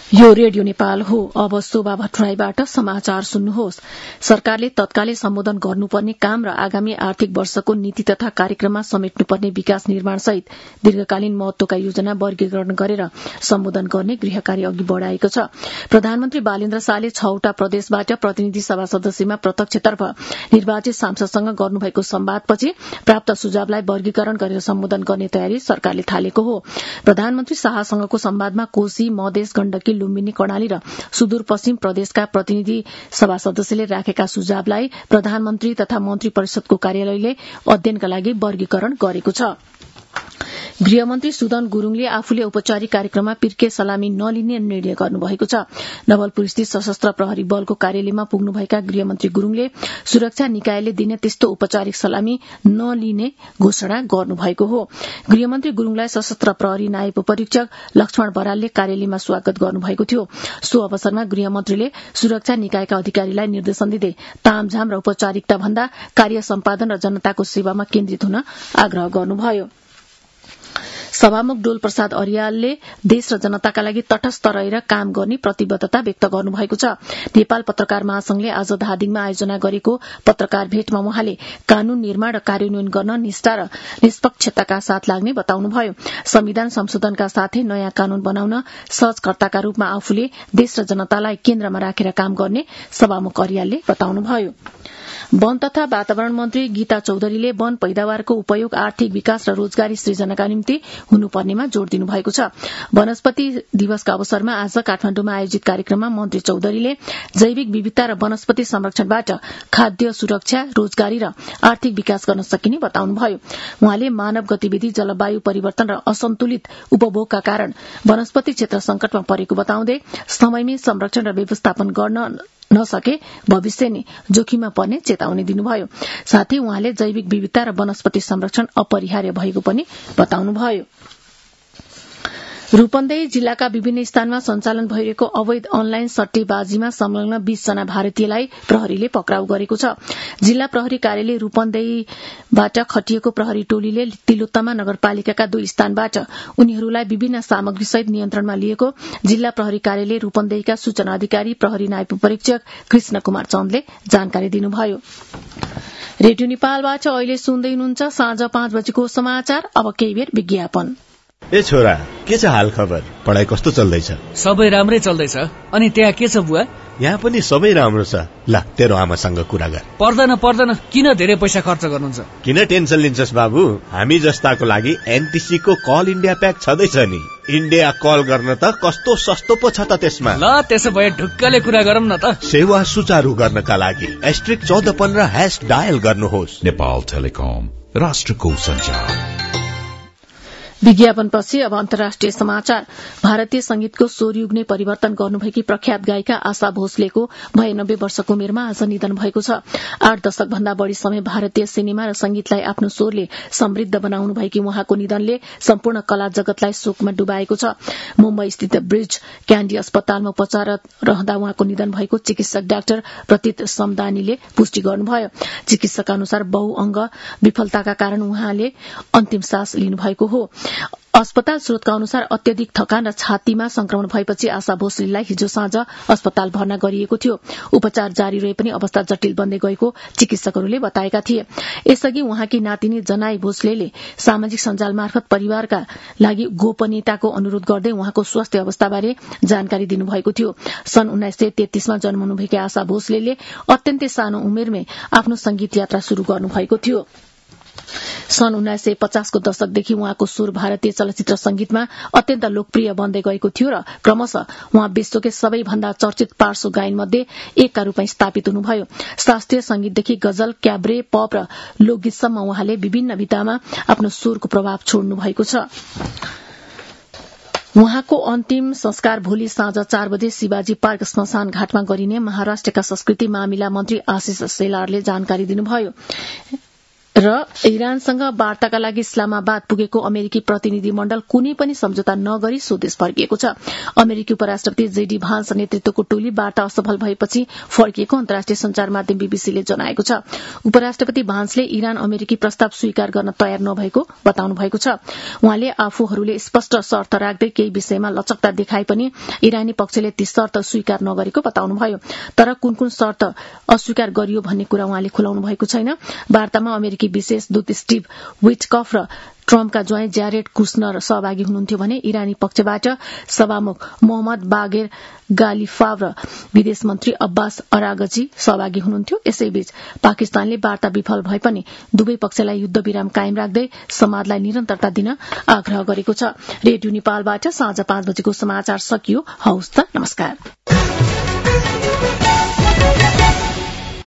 यो रेडियो नेपाल हो। अब शोभा भट्टराईबाट समाचार सुन्नुहोस्। सरकारले तत्कालै सम्बोधन गर्नुपर्ने काम र आगामी आर्थिक वर्षको नीति तथा कार्यक्रममा समेट्नुपर्ने विकास निर्माण सहित दीर्घकालीन महत्वका योजना वर्गीकरण गरेर सम्बोधन गर्ने गृह कार्य अघि बढ़ाएको छ। प्रधानमन्त्री बालेन्द्र शाहले 6वटा प्रदेशबाट प्रतिनिधि सभा सदस्यमा प्रत्यक्षतर्फ निर्वाचित सांसदसँग गर्नुभएको संवादपछि प्राप्त सुझावलाई वर्गीकरण गरेर सम्बोधन गर्ने तयारी सरकारले थालेको हो। प्रधानमन्त्री शाहसँगको संवादमा कोशी, मधेस, गण्डकी, लुम्बिनी, कर्णाली र सुदूरपश्चिम प्रदेशका प्रतिनिधि सभा सदस्यले राखेका सुझावलाई प्रधानमन्त्री तथा मन्त्री परिषदको कार्यालयले अध्ययनका लागि वर्गीकरण गरेको छ। गृहमन्त्री सुदन गुरूङले आफूले औपचारिक कार्यक्रममा पिर्के सलामी नलिने निर्णय गर्नुभएको छ। नवलपुरस्थित सशस्त्र प्रहरी बलको कार्यालयमा पुग्नुभएका गृहमन्त्री गुरूङले सुरक्षा निकायले दिने त्यस्तो औपचारिक सलामी नलिने घोषणा गर्नुभएको हो। गृहमन्त्री गुरूङलाई सशस्त्र प्रहरी नायब उपरीक्षक लक्ष्मण बरालले कार्यालयमा स्वागत गर्नुभएको थियो। सो अवसरमा गृहमन्त्रीले सुरक्षा निकायका अधिकारीलाई निर्देशन दिँदै तामझाम र औपचारिकता भन्दा कार्य सम्पादन र जनताको सेवामा केन्द्रित हुन आग्रह गर्नुभयो। सभामुख डोल प्रसाद अर्यालले देश र जनताका लागि तटस्थ रहेर काम गर्ने प्रतिबद्धता व्यक्त गर्नुभएको छ। नेपाल पत्रकार महासंघले आज धादिङमा आयोजना गरेको पत्रकार भेटमा उहाँले कानून निर्माण र कार्यान्वयन गर्न निष्ठा र निष्पक्षताका साथ लाग्ने बताउनुभयो। संविधान संशोधनका साथै नयाँ कानून बनाउन सहजकर्ताका रूपमा आफूले देश र जनतालाई केन्द्रमा राखेर काम गर्ने सभामुख अर्यालले बताउनुभयो। वन तथा वातावरण मन्त्री गीता चौधरीले वन पैदावारको उपयोग आर्थिक विकास र रोजगारी सृजनाका निम्ति हुनुपर्नेमा जोड़ दिनुभएको छ। वनस्पति दिवसका अवसरमा आज काठमाण्डुमा आयोजित कार्यक्रममा मन्त्री चौधरीले जैविक विविधता र वनस्पति संरक्षणबाट खाद्य सुरक्षा, रोजगारी र आर्थिक विकास गर्न सकिने बताउनुभयो। उहाँले मानव गतिविधि, जलवायु परिवर्तन र असन्तुलित उपभोगका कारण वनस्पति क्षेत्र संकटमा परेको बताउँदै समयमै संरक्षण र व्यवस्थापन गर्न नसके भविष्य नै जोखिममा पर्ने चेतावनी दिनुभयो। साथै उहाँले जैविक विविधता र वनस्पति संरक्षण अपरिहार्य भएको पनि बताउनुभयो। रूपन्देही जिल्लाका विभिन्न स्थानमा सञ्चालन भइरहेको अवैध अनलाइन सट्टेबाजीमा संलग्न 20 जना भारतीयलाई प्रहरीले पक्राउ गरेको छ। जिल्ला प्रहरी कार्यालय रूपन्देहीबाट खटिएको प्रहरी टोलीले तिलोत्तमा नगरपालिकाका 2 स्थानबाट उनीहरूलाई विभिन्न सामग्रीसहित नियन्त्रणमा लिएको जिल्ला प्रहरी कार्यालय रूपन्देहीका सूचना अधिकारी प्रहरी नायब परीक्षक कृष्ण कुमार चन्दले जानकारी दिनुभयो। रेडियो नेपालबाट अहिले सुन्दै हुनुहुन्छ साँझ 5 बजेको समाचार। अब केही बेर विज्ञापन। ए छोरा, के छ हाल खबर? पढाइ कस्तो चल्दैछ? सबै राम्रै चल्दैछ। अनि त्यहाँ के छ बुवा? यहाँ पनि सबै राम्रो छ। ल, तेरो आमासँग कुरा गर। पर्दैन, किन धेरै पैसा खर्च गर्नुहुन्छ? किन टेन्सन लिन्छस् बाबु? हामी जस्ताको लागि एनटीसी को कल इन्डिया प्याक छँदैछ नि। इन्डिया कल गर्न त कस्तो सस्तो पो छ त त्यसमा। ल, त्यसो भए ढुक्कले कुरा गरौँ न त। सेवा सुचारू गर्नका लागि *1415# डायल गर्नुहोस्। नेपाल टेलिकम, राष्ट्रको सञ्चार। विज्ञापनपछि अब अन्तर्राष्ट्रिय समाचार। भारतीय संगीतको स्वरयुग नै परिवर्तन गर्नुभएकी प्रख्यात गायिका आशा भोसलेको 92 वर्षको उमेरमा आज निधन भएको छ। 8 दशक भन्दा बढ़ी समय भारतीय सिनेमा र संगीतलाई आफ्नो स्वरले समृद्ध बनाउनु भएकी उहाँको निधनले सम्पूर्ण कला जगतलाई शोकमा डुबाएको छ। मुम्बई स्थित ब्रिज क्याण्डी अस्पतालमा उपचाररत रहँदा उहाँको निधन भएको चिकित्सक डाक्टर प्रतीत समदानीले पुष्टि गर्नुभयो। चिकित्सकका अनुसार बहुअंग विफलताका कारण उहाँले अन्तिम सास लिनुभएको हो। अस्पताल स्रोतका अनुसार अत्यधिक थकान र छातीमा संक्रमण भएपछि आशा भोसलेलाई हिजो साँझ अस्पताल भर्ना गरिएको थियो। उपचार जारी रहे पनि अवस्था जटिल बन्दै गएको चिकित्सकहरूले बताएका थिए। यसअघि उहाँकी नातिनी जनाई भोसलेले सामाजिक सञ्जाल मार्फत परिवारका लागि गोपनीयताको अनुरोध गर्दै उहाँको स्वास्थ्य अवस्थाबारे जानकारी दिनुभएको थियो। सन् 1933 मा जन्मनुभएकी आशा भोसलेले अत्यन्तै सानो उमेरमै आफ्नो संगीत यात्रा शुरू गर्नुभएको थियो। सन् 1950 को दशकदेखि उहाँको स्वर भारतीय चलचित्र संगीतमा अत्यन्त लोकप्रिय बन्दै गएको थियो र क्रमशः उहाँ विश्वकै सबैभन्दा चर्चित पार्श्व गायन मध्ये एकका रूपमा स्थापित हुनुभयो। शास्त्रीय संगीतदेखि गजल, क्याब्रे, पप र लोकगीतसम्म उहाँले विभिन्न विधामा आफ्नो स्वरको प्रभाव छोड्नु भएको छ। उहाँको अन्तिम संस्कार भोलि साँझ 4 बजे शिवाजी पार्क स्मशान घाटमा गरिने महाराष्ट्रका संस्कृति मामिला मन्त्री आशिष शेलारले जानकारी दिनुभयो। र इरानसँग वार्ताका लागि इस्लामाबाद पुगेको अमेरिकी प्रतिनिधिमण्डल कुनै पनि सम्झौता नगरी स्वदेश फर्किएको छ। अमेरिकी उपराष्ट्रपति जेडी भान्स नेतृत्वको टोली वार्ता असफल भएपछि फर्किएको अन्तर्राष्ट्रिय संचार माध्यम बीबीसीले जनाएको छ। उपराष्ट्रपति भान्सले इरान अमेरिकी प्रस्ताव स्वीकार गर्न तयार नभएको बताउनु भएको छ। उहाँले आफूहरूले स्पष्ट शर्त राख्दै केही विषयमा लचकता देखाए पनि इरानी पक्षले ती शर्त स्वीकार नगरेको बताउनुभयो। तर कुन कुन शर्त अस्वीकार गरियो भन्ने कुरा उहाँले खुलाउनु भएको छैन। वार्तामा अमेरिकी विशेष दूत स्टिभ विटकफ र ट्रम्पका ज्वाइँ ज्यारेड कुशनर सहभागी हुनुहुन्थ्यो भने इरानी पक्षबाट सभामुख मोहम्मद बागेर गालिफाव र विदेश मन्त्री अब्बास अरागची सहभागी हुनुहुन्थ्यो। यसैबीच पाकिस्तानले वार्ता विफल भए पनि दुवै पक्षलाई युद्धविराम कायम राख्दै संवादलाई निरन्तरता दिन आग्रह गरेको छ। रेडियो नेपालबाट साँझ 5 बजेको समाचार सकियो। हवस् त, नमस्कार।